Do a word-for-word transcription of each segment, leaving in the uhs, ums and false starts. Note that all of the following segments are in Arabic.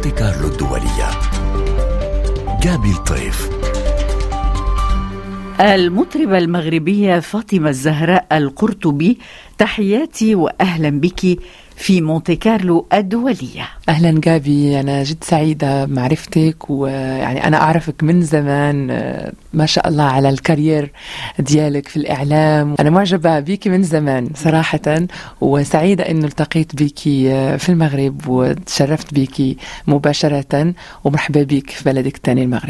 مونتي كارلو الدولية. جابي الطيف. المطربة المغربية فاطمة الزهراء القرطبي، تحياتي وأهلا بك في مونتي كارلو الدولية. أهلا جابي، أنا جد سعيدة معرفتك، ويعني أنا أعرفك من زمان، ما شاء الله على الكارير ديالك في الإعلام. أنا معجبة بيكي من زمان صراحة، وسعيدة أنه التقيت بيكي في المغرب وتشرفت بيكي مباشرة، ومرحبا بيك في بلدك الثاني المغرب.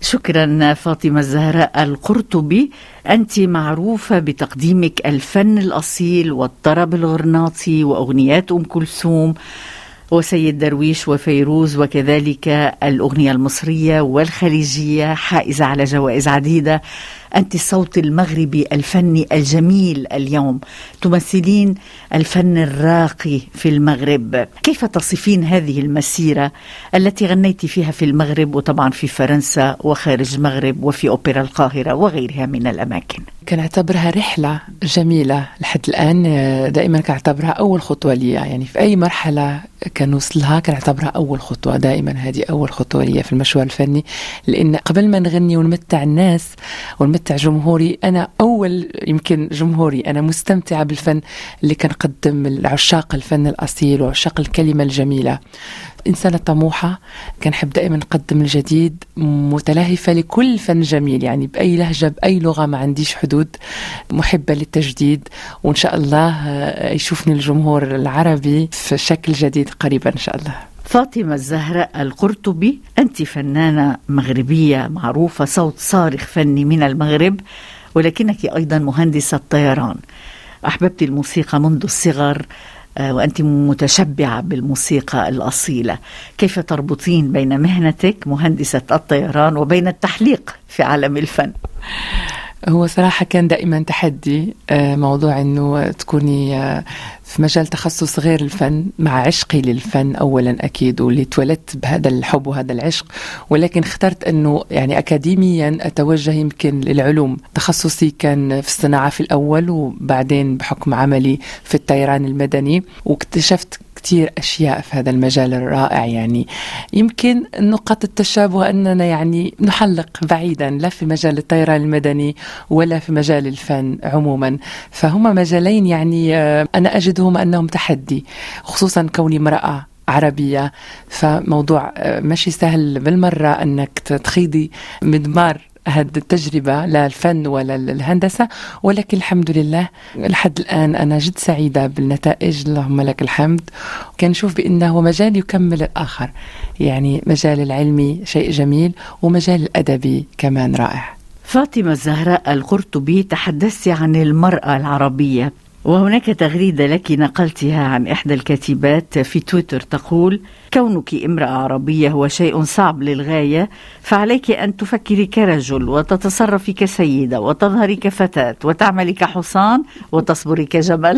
شكرا فاطمة الزهراء القرطبي، أنت معروفة بتقديمك الفن الأصيل والطرب الغرناطي وأغنيات أم كلثوم وسيد درويش وفيروز، وكذلك الأغنية المصرية والخليجية حائزة على جوائز عديدة. أنت الصوت المغربي الفني الجميل اليوم، تمثلين الفن الراقي في المغرب. كيف تصفين هذه المسيرة التي غنيت فيها في المغرب وطبعا في فرنسا وخارج المغرب وفي أوبرا القاهرة وغيرها من الأماكن؟ كان أعتبرها رحلة جميلة لحد الآن، دائما كان أعتبرها أول خطوة لي، يعني في أي مرحلة كان وصلها كان أعتبرها أول خطوة، دائما هذه أول خطوة لي في المشوار الفني، لأن قبل ما نغني ونمتع الناس ونمتع جمهوري، أنا أول يمكن جمهوري أنا مستمتعة بالفن اللي كان قدم العشاق الفن الأصيل وعشاق الكلمة الجميلة. إنسانة طموحة، كان حب دائما نقدم الجديد، متلهفة لكل فن جميل، يعني بأي لهجة بأي لغة ما عنديش حدود، محبة للتجديد، وإن شاء الله يشوفني الجمهور العربي في شكل جديد قريبا إن شاء الله. فاطمة الزهراء القرطبي، أنت فنانة مغربية معروفة، صوت صارخ فني من المغرب، ولكنك أيضا مهندسة طيران. أحببت الموسيقى منذ الصغر وأنت متشبعة بالموسيقى الأصيلة. كيف تربطين بين مهنتك مهندسة الطيران وبين التحليق في عالم الفن؟ هو صراحة كان دائما تحدي، موضوع أنه تكوني في مجال تخصص غير الفن، مع عشقي للفن أولا أكيد، واللي اتولدت بهذا الحب وهذا العشق، ولكن اخترت أنه يعني أكاديميا أتوجه يمكن للعلوم. تخصصي كان في الصناعة في الأول، وبعدين بحكم عملي في الطيران المدني، واكتشفت كتير أشياء في هذا المجال الرائع. يعني يمكن نقاط التشابه أننا يعني نحلق بعيدا، لا في مجال الطيران المدني ولا في مجال الفن عموما، فهما مجالين يعني أنا أجدهم أنهم تحدي، خصوصا كوني امرأة عربية، فموضوع ماشي سهل بالمرة أنك تخيضي مدمار هذه التجربة، لا الفن ولا الهندسة، ولكن الحمد لله لحد الآن أنا جد سعيدة بالنتائج، اللهم لك الحمد. كان نشوف بأنه مجال يكمل الآخر، يعني مجال العلمي شيء جميل ومجال الأدبي كمان رائع. فاطمة الزهراء القرطبي، تحدثت عن المرأة العربية، وهناك تغريدة لك نقلتها عن إحدى الكاتبات في تويتر تقول: كونك امرأة عربية هو شيء صعب للغاية، فعليك أن تفكري كرجل وتتصرفي كسيدة وتظهري كفتاة وتعملي كحصان وتصبري كجمل.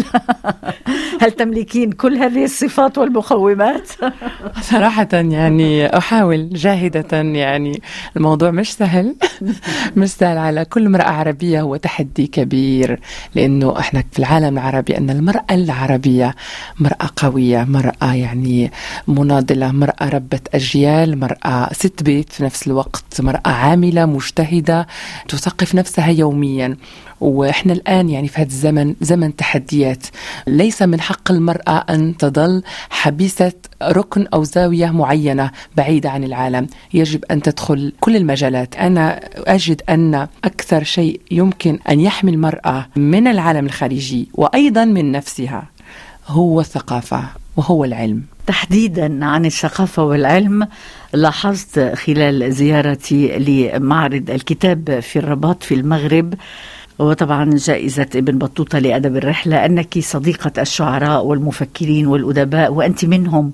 هل تملكين كل هذه الصفات والمقومات؟ صراحة يعني أحاول جاهدة، يعني الموضوع مش سهل. مش سهل على كل امرأة عربية، هو تحدي كبير، لأنه احنا في العالم العربي أن المرأة العربية مرأة قوية، مرأة يعني مناضلة، مرأة ربة أجيال، مرأة ست بيت في نفس الوقت، مرأة عاملة مجتهدة تثقف نفسها يوميا. وإحنا الآن يعني في هذا الزمن زمن تحديات، ليس من حق المرأة أن تظل حبيسة ركن أو زاوية معينة بعيدة عن العالم، يجب أن تدخل كل المجالات. أنا أجد أن أكثر شيء يمكن أن يحمي المرأة من العالم الخارجي وأيضا من نفسها هو الثقافة وهو العلم. تحديدا عن الثقافة والعلم، لاحظت خلال زيارتي لمعرض الكتاب في الرباط في المغرب، وطبعا جائزة ابن بطوطة لأدب الرحلة، أنك صديقة الشعراء والمفكرين والأدباء، وأنت منهم.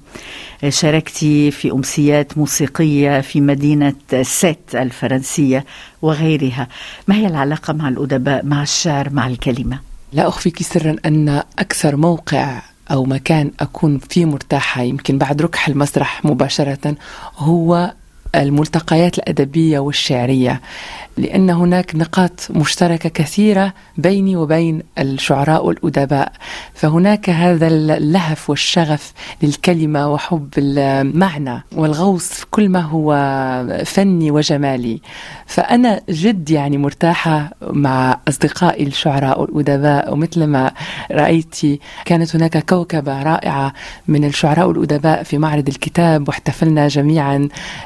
شاركتي في أمسيات موسيقية في مدينة سيت الفرنسية وغيرها. ما هي العلاقة مع الأدباء، مع الشعر، مع الكلمة؟ لا أخفيك سرا أن أكثر موقع أو مكان أكون فيه مرتاحة يمكن بعد ركح المسرح مباشرة هو الملتقيات الأدبية والشعرية، لأن هناك نقاط مشتركة كثيرة بيني وبين الشعراء والأدباء، فهناك هذا اللهف والشغف للكلمة وحب المعنى والغوص في كل ما هو فني وجمالي. فأنا جد يعني مرتاحة مع أصدقائي الشعراء والأدباء، ومثل ما رأيتي كانت هناك كوكبة رائعة من الشعراء والأدباء في معرض الكتاب، واحتفلنا جميعا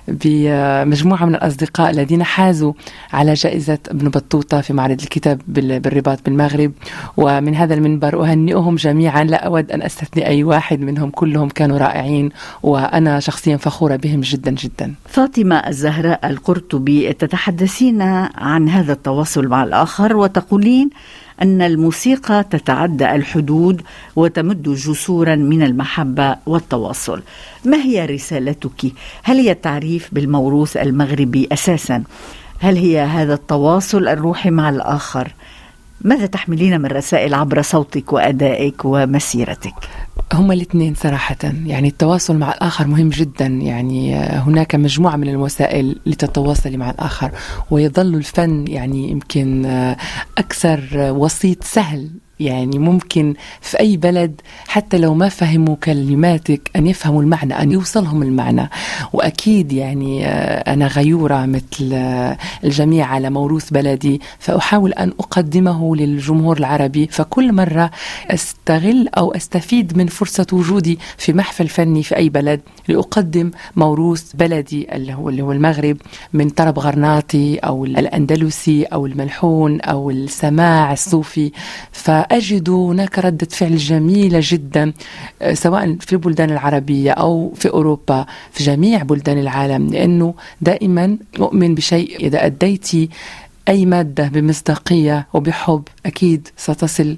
بمجموعة من الأصدقاء الذين حازوا على جائزة ابن بطوطة في معرض الكتاب بالرباط بالمغرب. ومن هذا المنبر أهنئهم جميعا، لا أود أن أستثني أي واحد منهم، كلهم كانوا رائعين وأنا شخصيا فخورة بهم جدا جدا. فاطمة الزهراء القرطبي، تتحدثين عن هذا التواصل مع الآخر وتقولين أن الموسيقى تتعدى الحدود وتمد جسورا من المحبة والتواصل. ما هي رسالتك؟ هل هي التعريف بالموروث المغربي أساسا؟ هل هي هذا التواصل الروحي مع الآخر؟ ماذا تحملين من رسائل عبر صوتك وأدائك ومسيرتك؟ هما الاثنين صراحة، يعني التواصل مع الآخر مهم جدا، يعني هناك مجموعة من الوسائل لتتواصل مع الآخر، ويظل الفن يعني يمكن أكثر وسيط سهل، يعني ممكن في أي بلد حتى لو ما فهموا كلماتك أن يفهموا المعنى، أن يوصلهم المعنى. وأكيد يعني أنا غيورة مثل الجميع على موروث بلدي، فأحاول أن أقدمه للجمهور العربي، فكل مرة أستغل أو أستفيد من فرصة وجودي في محفل فني في أي بلد لأقدم موروث بلدي اللي هو, اللي هو المغرب، من طرب غرناطي أو الأندلسي أو الملحون أو السماع الصوفي. ف أجد هناك ردة فعل جميلة جدا، سواء في البلدان العربية أو في أوروبا، في جميع بلدان العالم، لأنه دائما مؤمن بشيء، إذا أديتي أي مادة بمصداقية وبحب أكيد ستصل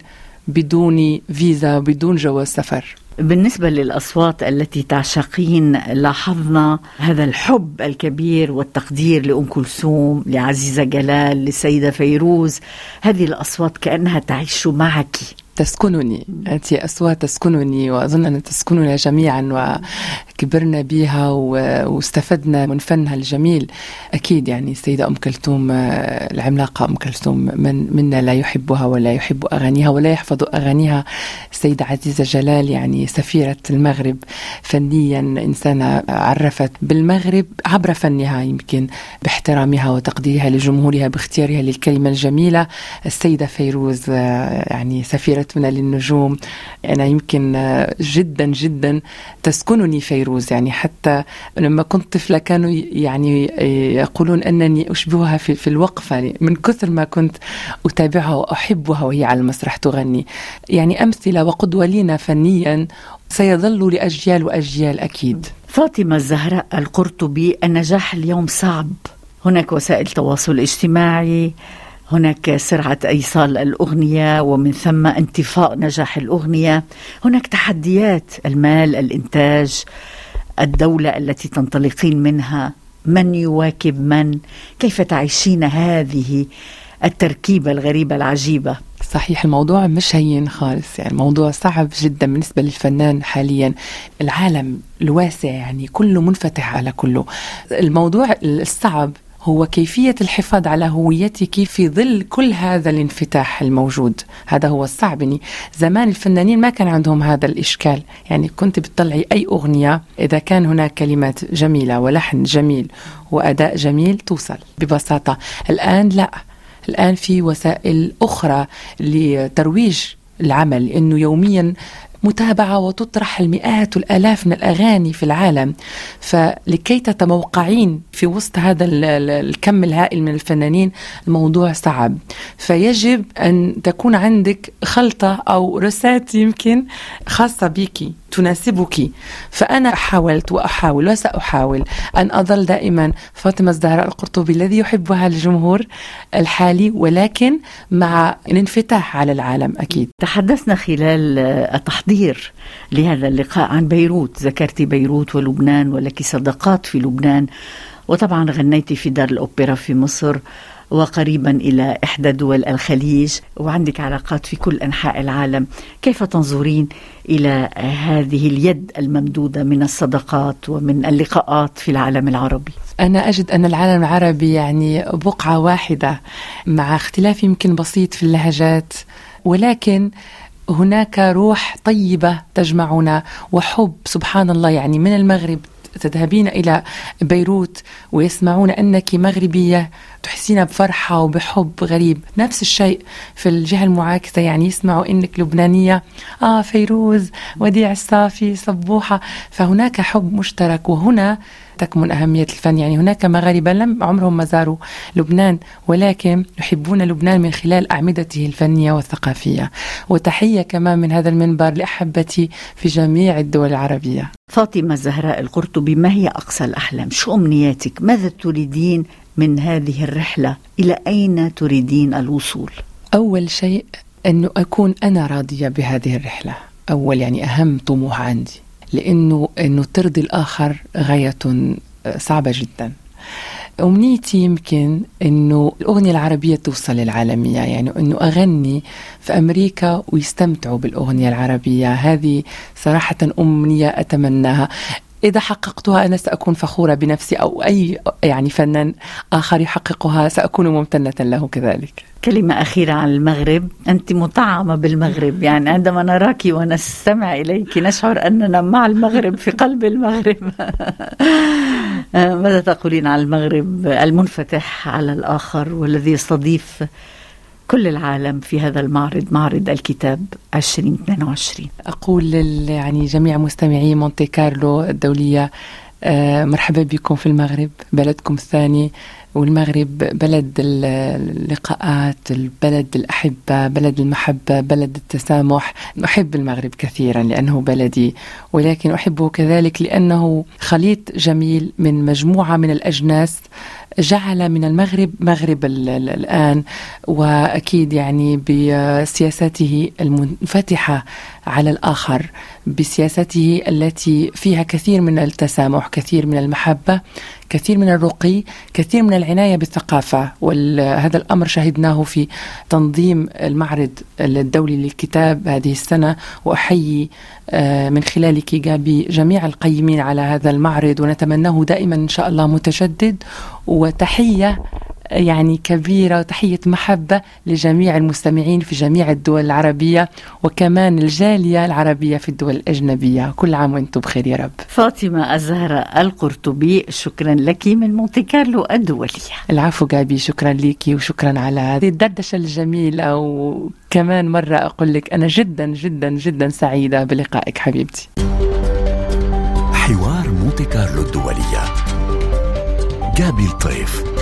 بدون فيزا وبدون جواز سفر. بالنسبة للأصوات التي تعشقين، لاحظنا هذا الحب الكبير والتقدير لأم كلثوم، لعزيزة جلال، لسيدة فيروز. هذه الأصوات كأنها تعيش معك، تسكنني، أنت أصوات تسكنني، وأظن أن تسكننا جميعا وكبرنا بها واستفدنا من فنها الجميل. أكيد يعني السيدة أم كلثوم العملاقة أم كلثوم، من منا لا يحبها ولا يحب أغانيها ولا يحفظ أغانيها. السيدة عزيزة جلال يعني سفيرة المغرب فنيا، إنسانة عرفت بالمغرب عبر فنها، يمكن باحترامها وتقديرها لجمهورها، باختيارها للكلمة الجميلة. السيدة فيروز يعني سفيرة من للنجوم. أنا يمكن جدا جدا تسكنني فيروز، يعني حتى لما كنت طفلة كانوا يعني يقولون أنني أشبهها في, في الوقفة، من كثر ما كنت أتابعها وأحبها وهي على المسرح تغني. يعني أمثلة وقدوة لنا فنيا سيظل لأجيال وأجيال أكيد. فاطمة الزهراء القرطبي، النجاح اليوم صعب، هناك وسائل تواصل اجتماعي، هناك سرعة إيصال الأغنية ومن ثم انطفاء نجاح الأغنية، هناك تحديات، المال، الإنتاج، الدولة التي تنطلقين منها، من يواكب من، كيف تعيشين هذه التركيبة الغريبة العجيبة؟ صحيح، الموضوع مش هين خالص، يعني موضوع صعب جدا بالنسبة للفنان حاليا. العالم الواسع يعني كله منفتح على كله. الموضوع الصعب هو كيفية الحفاظ على هويتك في ظل كل هذا الانفتاح الموجود. هذا هو الصعب. يعني زمان الفنانين ما كان عندهم هذا الإشكال، يعني كنت بتطلعي أي أغنية إذا كان هناك كلمات جميلة ولحن جميل وأداء جميل توصل ببساطة. الآن لا، الآن في وسائل أخرى لترويج العمل، لأنه يوميا متابعة وتطرح المئات والآلاف من الأغاني في العالم، فلكي تتموقعين في وسط هذا الكم الهائل من الفنانين الموضوع صعب. فيجب أن تكون عندك خلطة أو رسالة يمكن خاصة بك تناسبك. فأنا حاولت وأحاول وسأحاول أن أظل دائما فاطمة الزهراء القرطبي الذي يحبها الجمهور الحالي، ولكن مع الانفتاح على العالم. أكيد تحدثنا خلال التحضير لهذا اللقاء عن بيروت، ذكرتي بيروت ولبنان، ولك صداقات في لبنان، وطبعا غنيتي في دار الأوبرا في مصر، وقريبا إلى إحدى دول الخليج، وعندك علاقات في كل أنحاء العالم. كيف تنظرين إلى هذه اليد الممدودة من الصداقات ومن اللقاءات في العالم العربي؟ أنا أجد أن العالم العربي يعني بقعة واحدة، مع اختلاف يمكن بسيط في اللهجات، ولكن هناك روح طيبة تجمعنا وحب. سبحان الله، يعني من المغرب تذهبين إلى بيروت ويسمعون أنك مغربية، تحسين بفرحة وبحب غريب. نفس الشيء في الجهة المعاكسة، يعني يسمعوا أنك لبنانية، آه فيروز، وديع الصافي، صبوحة. فهناك حب مشترك، وهنا تكمن أهمية الفن. يعني هناك مغاربة لم عمرهم ما زاروا لبنان، ولكن يحبون لبنان من خلال أعمدته الفنية والثقافية. وتحية كمان من هذا المنبر لأحبتي في جميع الدول العربية. فاطمة الزهراء القرطبي، ما هي أقصى الأحلام؟ شو أمنياتك؟ ماذا تريدين من هذه الرحلة؟ إلى أين تريدين الوصول؟ أول شيء أنه أكون أنا راضية بهذه الرحلة، أول يعني أهم طموح عندي، لأنه أنه ترضي الآخر غاية صعبة جدا. أمنيتي يمكن أنه الأغنية العربية توصل للعالمية، يعني أنه أغني في أمريكا ويستمتعوا بالأغنية العربية. هذه صراحة أمنية أتمناها. إذا حققتها أنا سأكون فخورة بنفسي، أو أي يعني فنان آخر يحققها سأكون ممتنة له كذلك. كلمة أخيرة عن المغرب. أنت مطعمة بالمغرب، يعني عندما نراك ونستمع إليك نشعر أننا مع المغرب في قلب المغرب. ماذا تقولين عن المغرب المنفتح على الآخر والذي يستضيف كل العالم في هذا المعرض، معرض الكتاب عشرين اثنين وعشرين؟ أقول يعني جميع مستمعي مونتي كارلو الدولية، مرحبا بكم في المغرب، بلدكم الثاني. والمغرب بلد اللقاءات، البلد الأحبة، بلد المحبة، بلد التسامح. أحب المغرب كثيرا لأنه بلدي، ولكن أحبه كذلك لأنه خليط جميل من مجموعة من الأجناس جعل من المغرب مغرب الآن. وأكيد يعني بسياسته المنفتحة على الآخر، بسياسته التي فيها كثير من التسامح، كثير من المحبة، كثير من الرقي، كثير من العناية بالثقافة. وهذا الأمر شهدناه في تنظيم المعرض الدولي للكتاب هذه السنة. وأحيي من خلالك جابي جميع القيمين على هذا المعرض، ونتمناه دائما إن شاء الله متجدد. وتحية يعني كبيرة وتحية محبة لجميع المستمعين في جميع الدول العربية، وكمان الجالية العربية في الدول الأجنبية. كل عام وانتم بخير يا رب. فاطمة الزهراء القرطبي، شكرا لك من مونتي كارلو الدولية. العفو جابي، شكرا لك وشكرا على هذه الدردشة الجميلة. وكمان مرة أقول لك أنا جدا جدا جدا سعيدة بلقائك حبيبتي. حوار مونتي كارلو الدولية، جابي الطيف.